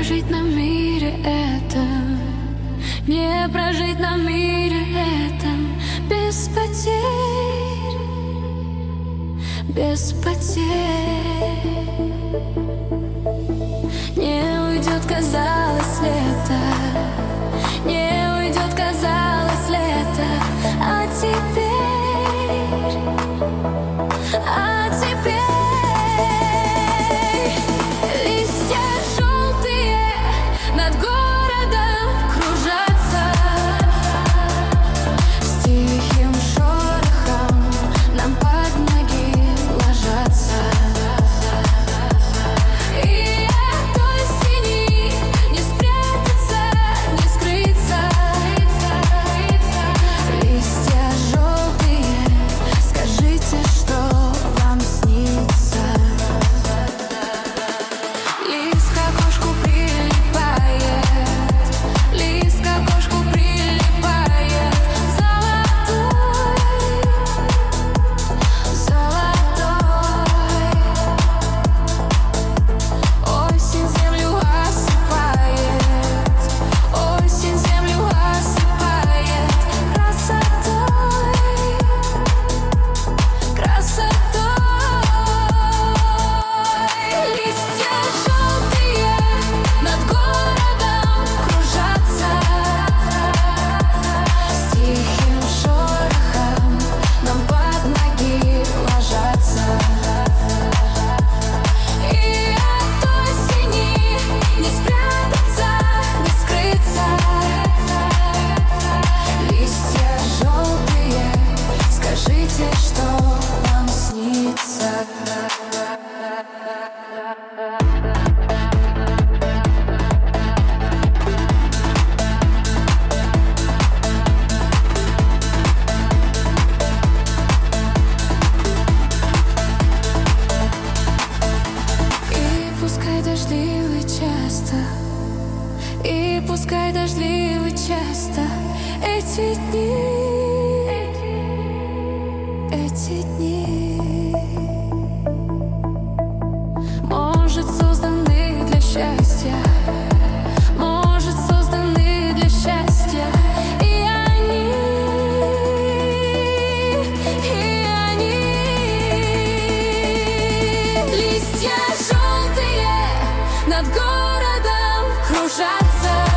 прожить на мире этом, не прожить на мире этом без потерь, без потерь. Не уйдет, казалось, лето, не уйдет, казалось, лето, а теперь, листья желтые над городом кружатся, с тихим шорохом нам под ноги ложатся. И от осени не спрятаться, не скрыться. Листья желтые, скажите, что вам снится. Лист к окошку прилипает, лист к окошку прилипает, золотой, золотой. Осень землю осыпает, осень землю осыпает красотой, красотой. Листья желтые над городом кружатся, с тихим шорохом нам под ноги ложатся. И от осени не спрятаться, не скрыться. Листья желтые, скажите, что вам снится. И пускай дождливый часто, и пускай дождливый часто эти дни, может, созданы для счастья, может, созданы для счастья. И они, листья желтые над городом кружатся.